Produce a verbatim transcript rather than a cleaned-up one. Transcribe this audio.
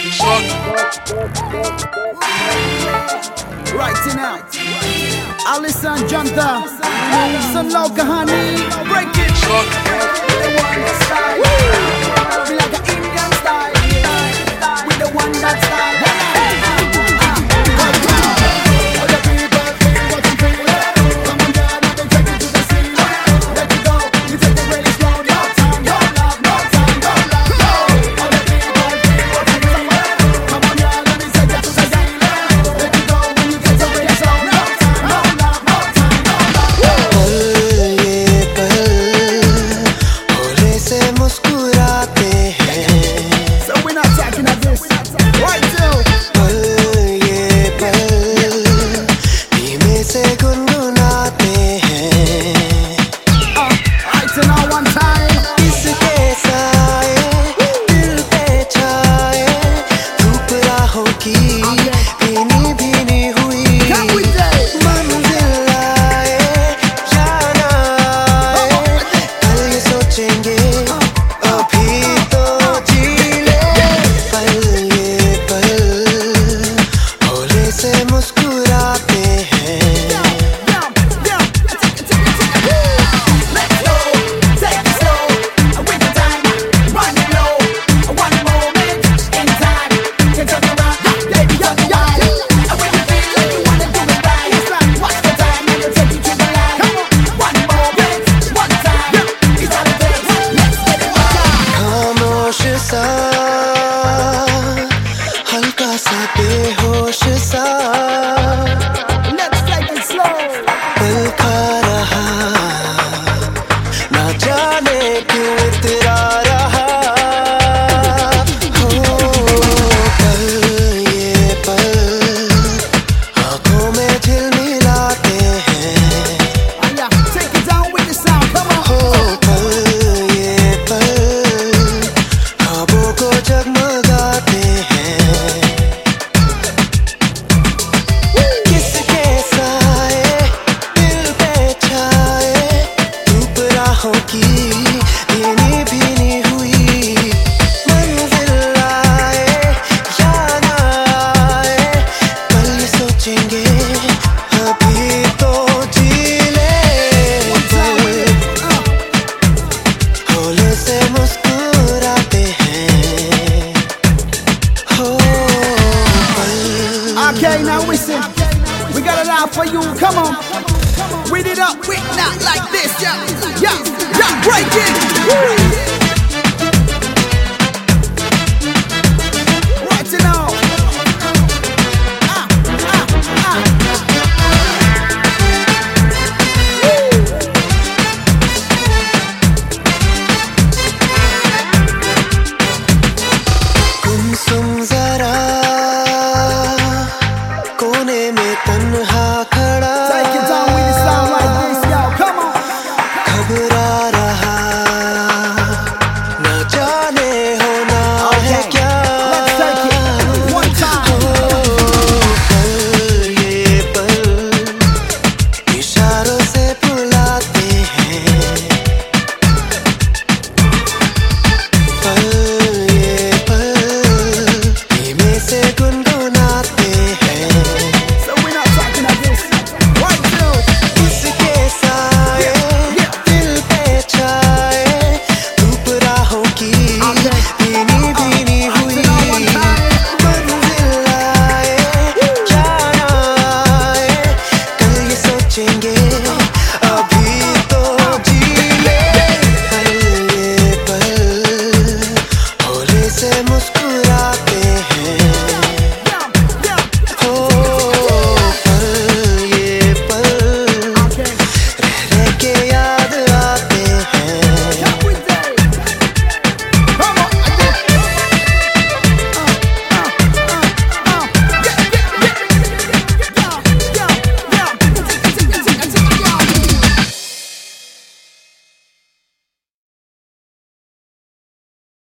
Right now, Alison Janta, Sun Lau Kahani, break it. The one that style, we like an Indian style, we the one that style. हल्का सा बेहोश सा Let's take it slow दिल खा रहा ना जाने क्यों इतरा रहा हो पल ये पल आँखों में झिलमिलाते हैं Take it down with the sound, come on हो पल ये पल ख्वाबों को जगमगाते हैं की भीनी भीनी हुई मंजिल आए या ना आए कल सोचेंगे अभी तो जी ले हौले से मुस्कुराते हैं हो पल Okay, now listen, we got it out for you, come on. Read it up, we not like this, yeah, yeah, yeah, break it.